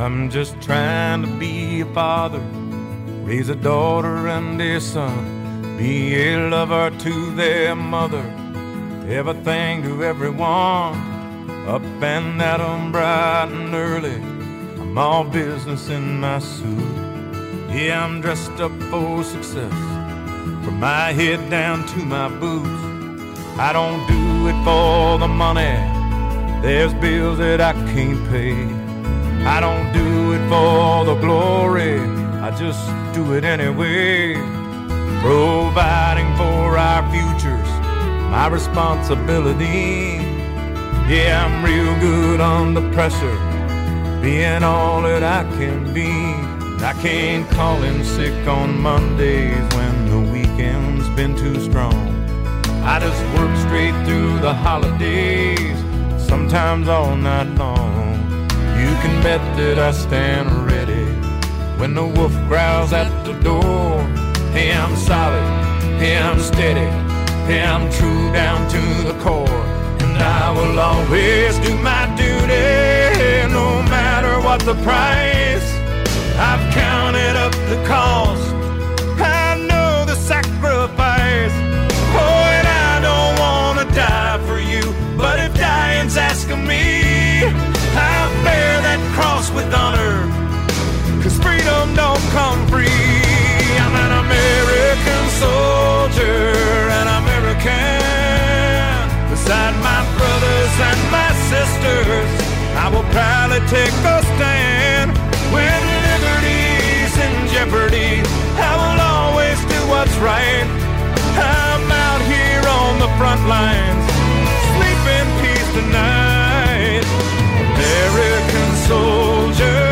I'm just trying to be a father, raise a daughter and a son, be a lover to their mother, everything to everyone, up and at 'em bright and early. I'm all business in my suit. Yeah, I'm dressed up for success, from my head down to my boots. I don't do it for the money, there's bills that I can't pay. I don't do it for the glory, I just do it anyway. Providing for our futures, my responsibility. Yeah, I'm real good under pressure, being all that I can be. I can't call in sick on Mondays when the weekend's been too strong. I just work straight through the holidays, sometimes all night long. You can bet that I stand ready when the wolf growls at the door. Hey, I'm solid, hey, I'm steady, hey, I'm true down to the core. And I will always do my duty, no matter what the price. I've counted up the cost, I know the sacrifice. Oh, and I don't want to die for you, but if dying's asking me, I'll bear that cross with honor, 'cause freedom don't come free. I'm an American soldier, an American. Beside my brothers and my sisters, I will proudly take a stand. When liberty's in jeopardy, I will always do what's right. I'm out here on the front lines, sleep in peace tonight. American soldier,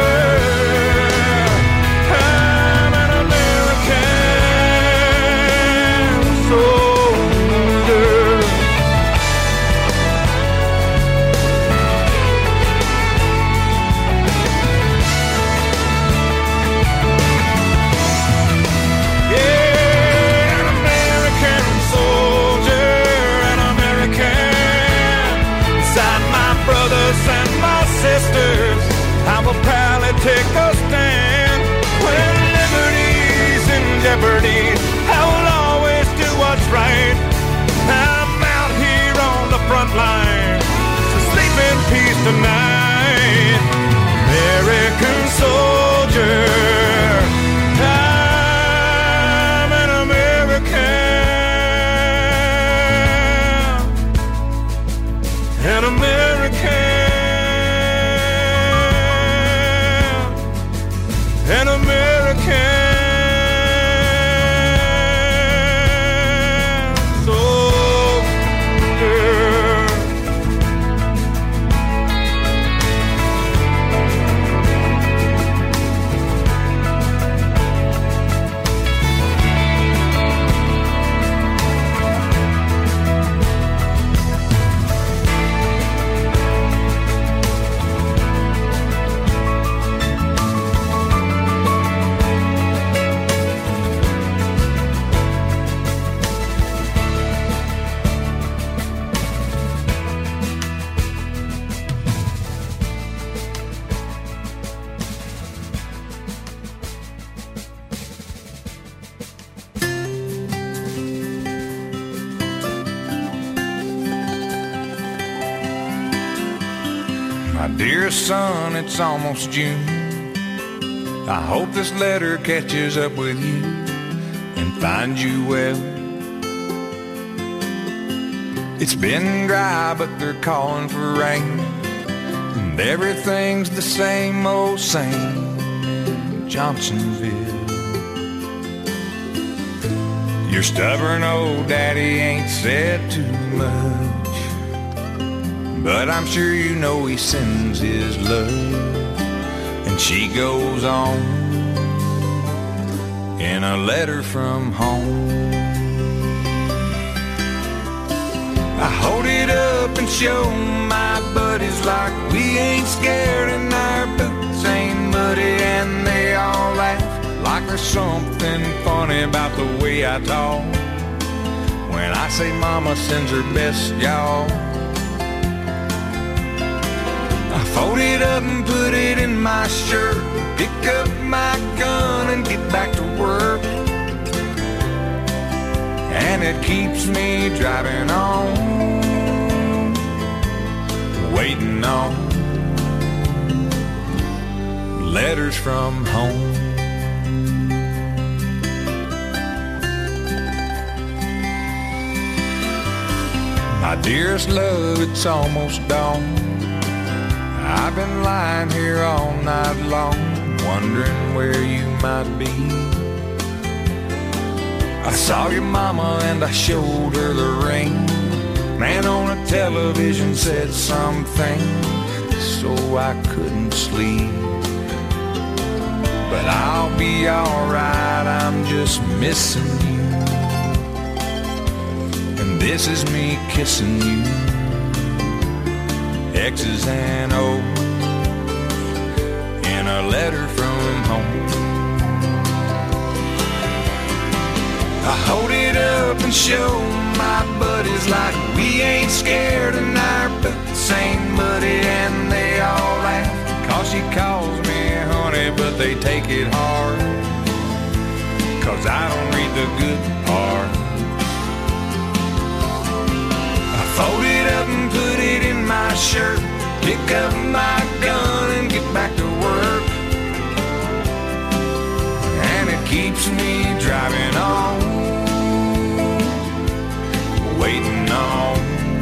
I'm an American soldier. Yeah, an American soldier, an American. Beside my brothers and my sisters, I will proudly take a stand. When liberty's in jeopardy, I will always do what's right. I'm out here on the front line, so sleep in peace tonight. American soldier, I'm an American, an American. An American soldier. My dear son, it's almost June. I hope this letter catches up with you and finds you well. It's been dry, but they're calling for rain, and everything's the same old same in Johnsonville. Your stubborn old daddy ain't said too much, but I'm sure you know he sends his love. And she goes on in a letter from home. I hold it up and show my buddies like we ain't scared and our boots ain't muddy, and they all laugh like there's something funny about the way I talk when I say mama sends her best, y'all. I fold it up and put it in in my shirt, pick up my gun and get back to work. And it keeps me driving on, waiting on letters from home. My dearest love, it's almost dawn. I've been lying here all night long, wondering where you might be. I saw your mama and I showed her the ring. Man on a television said something, so I couldn't sleep. But I'll be alright, I'm just missing you. And this is me kissing you. X's and O's in a letter from home. I hold it up and show my buddies like we ain't scared and our boots ain't muddy, and they all laugh. Cause she calls me honey, but they take it hard, cause I don't read the good part. I fold it up and put it in my shirt, pick up my gun and get back to work. And it keeps me driving on, waiting on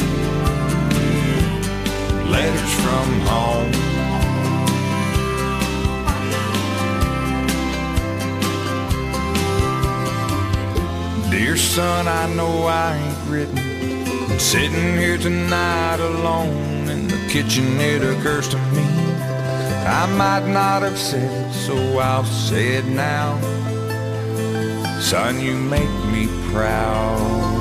letters from home. Dear son, I know I ain't written. I'm sitting here tonight alone in the kitchen. It occurs to me I might not have said it, so I'll say it now. Son, you make me proud.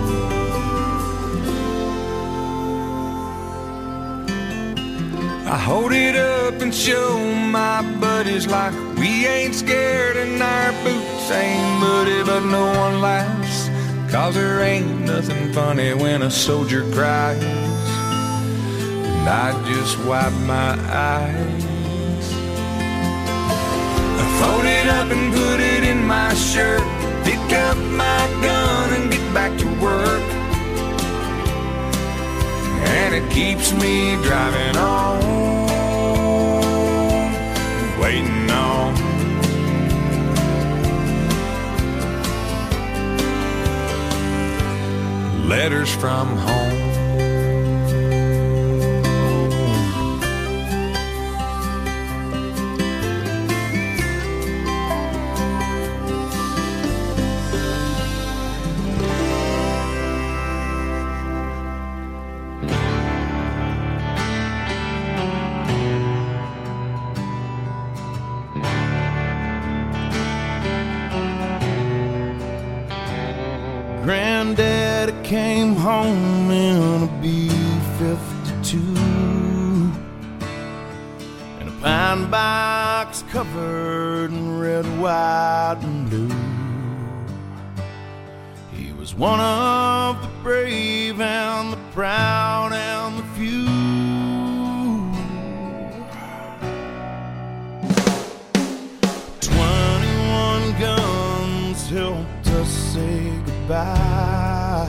I hold it up and show my buddies like we ain't scared and our boots ain't muddy, but no one laughs, cause there ain't nothing funny when a soldier cries. And I just wipe my eyes. I fold it up and put it in my shirt, pick up my gun and get back to work. And it keeps me driving on, waiting on letters from home. Granddaddy came home in a B-52 in a pine box covered in red, white, and blue. He was one of the brave and the proud and the few. 21 guns helped us say goodbye.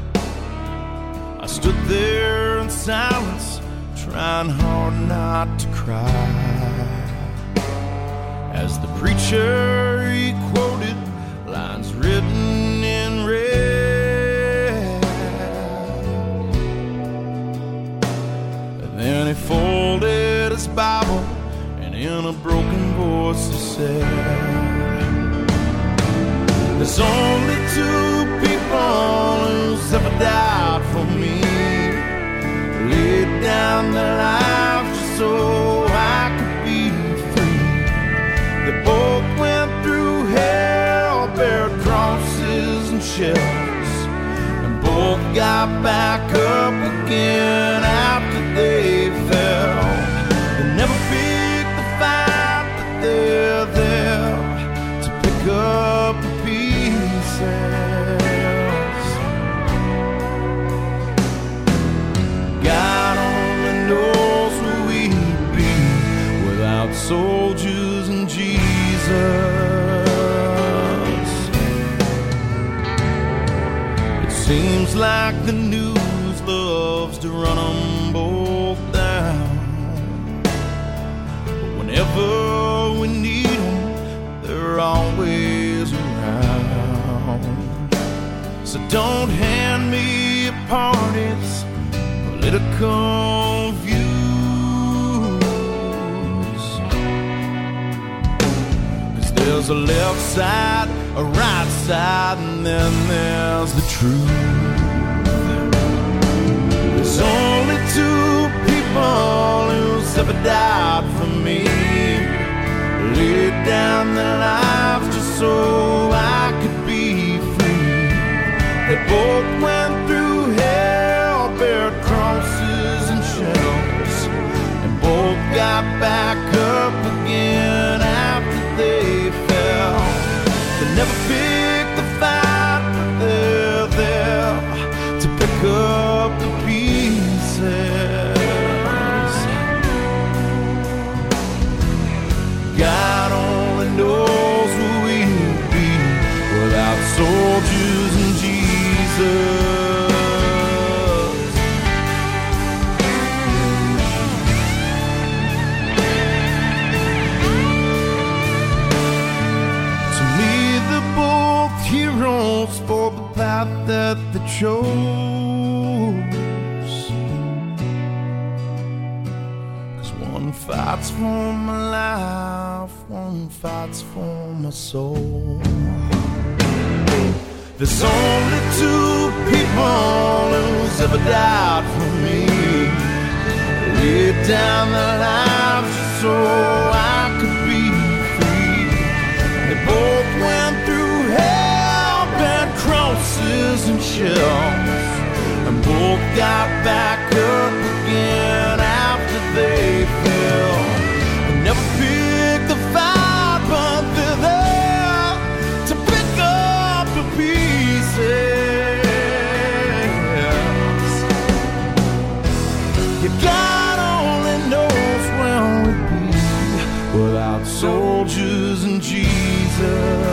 I stood there in silence, trying hard not to cry, as the preacher, he quoted lines written in red. And then he folded his Bible, and in a broken voice he said, there's only two people who's ever died for me, laid down their lives just so I could be free. They both went through hell, bare crosses and shells, and both got back up again after they fell. They never picked the fight, but they're there to pick up the pieces. God only knows where we'd be without soldiers and Jesus. It seems like the news loves to run them both down, but whenever we need them, they're always around. So don't hand me a party's political views, 'cause there's a left side, a right side, and then there's the truth. There's only two people who's ever died for me, laid down their lives just so I could be free. They both went through hell, bared crosses and shells, and both got back up again after they fell. They never picked the fight, but they're there to pick up the pieces. God only knows where we'd be without soldiers and Jesus. To me, they're both heroes for the path that they chose. 'Cause one fights for my life, one fights for my soul. There's only two people who's ever died for me, laid down their lives just so I could be free. They both went through hell, bent crosses and shells, and both got back up again after they fell. They never picked the fight, but they're there to pick up the pieces. Yeah, God only knows where we'd be without soldiers and Jesus.